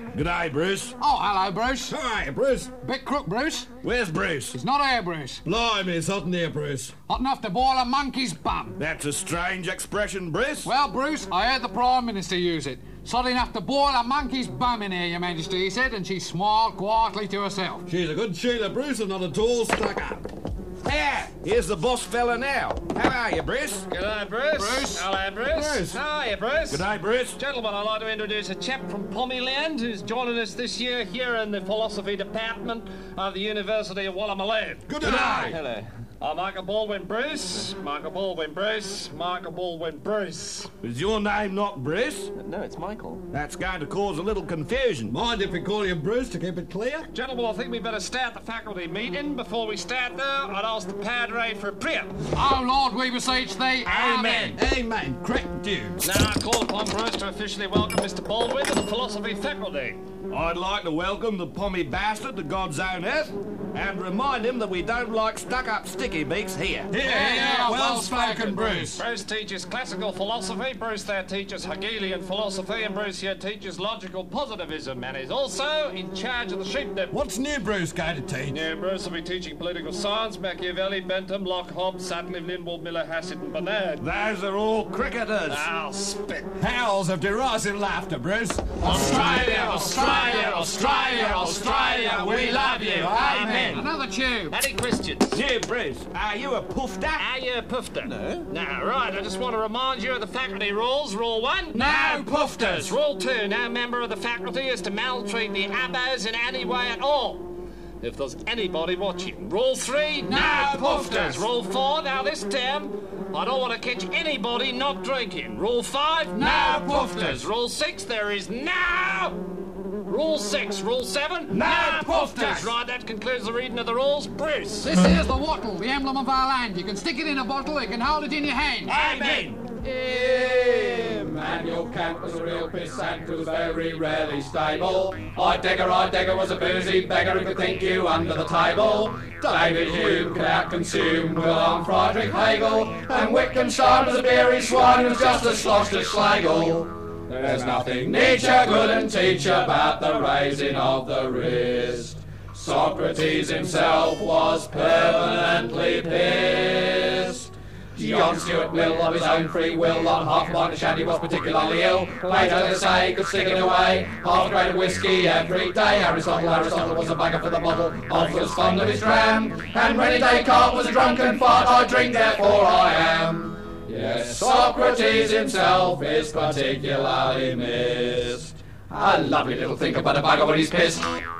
G'day, Bruce. Oh, hello, Bruce. Hi, Bruce. Bit crook, Bruce. Where's Bruce? It's not here, Bruce. Blimey, it's hot in here, Bruce. Hot enough to boil a monkey's bum. That's a strange expression, Bruce. Well, Bruce, I heard the Prime Minister use it. It's hot enough to boil a monkey's bum in here, Your Majesty, he said, and she smiled quietly to herself. She's a good Sheila, Bruce, and not at all stuck up. Yeah, here's the boss fella now. How are you, Bruce? G'day, Bruce. Bruce. Hello, Bruce. Bruce. How are you, Bruce? G'day, Bruce. Gentlemen, I'd like to introduce a chap from Pommyland who's joining us this year here in the philosophy department of the University of Woolloomooloo. G'day. Hello. Michael Baldwin Bruce. Michael Baldwin Bruce. Michael Baldwin Bruce. Is your name not Bruce? No, it's Michael. That's going to cause a little confusion. Mind if we call you Bruce to keep it clear? Gentlemen, I think we better start the faculty meeting. Before we start, though, I'd ask the Padre for a prayer. Oh, Lord, we beseech thee. Amen. Amen. Correct dudes. Now I call upon Bruce to officially welcome Mr. Baldwin to the philosophy faculty. I'd like to welcome the pommy bastard to God's own earth and remind him that we don't like stuck-up sticky beaks here. Yeah, well spoken, Bruce. Bruce teaches classical philosophy, Bruce there teaches Hegelian philosophy, and Bruce here teaches logical positivism, and is also in charge of the sheep dip. What's new Bruce going to teach? Yeah, Bruce will be teaching political science, Machiavelli, Bentham, Locke, Hobbes, Sutcliffe, Lindwall, Miller, Hassett and Bernard. Those are all cricketers. I'll spit. Howls of derisive laughter, Bruce. Australia, Australia, Australia, Australia, we love you. Amen. Another tube. Any Christians? Yeah, Bruce, are you a poofter? Are you a poofter? No. No, right, I just want to remind you of the faculty rules. Rule 1, no poofters. Rule 2, no member of the faculty is to maltreat the abbas in any way at all, if there's anybody watching. Rule 3, no poofters. Rule 4, now this term, I don't want to catch anybody not drinking. Rule 5, no poofters. Rule 6, there is no... Rule 6. Rule 7, no poofters. Right, that concludes the reading of the rules. Bruce. This here's the wattle, the emblem of our land. You can stick it in a bottle, you can hold it in your hand. Amen. Emmanuel Kant was a real pissant who was very rarely stable. Heidegger was a boozy beggar who could think you under the table. David Hume could outconsume Wilhelm Friedrich Hegel. And Wittgenstein was a beery swine who was just as sloshed as Schlegel. There's nothing Nietzsche couldn't teach about the raising of the wrist. Socrates himself was permanently pissed. John Stuart Mill, of his own free will, on half a pint of shandy was particularly ill. Plato, they say, could stick it away, half a grade of whiskey every day. Aristotle was a bagger for the bottle, Hobbes was fond of his dram, and René Descartes was a drunken fart. I drink, therefore I am. Yes, Socrates himself is particularly missed. A lovely little think about a bagger when he's pissed.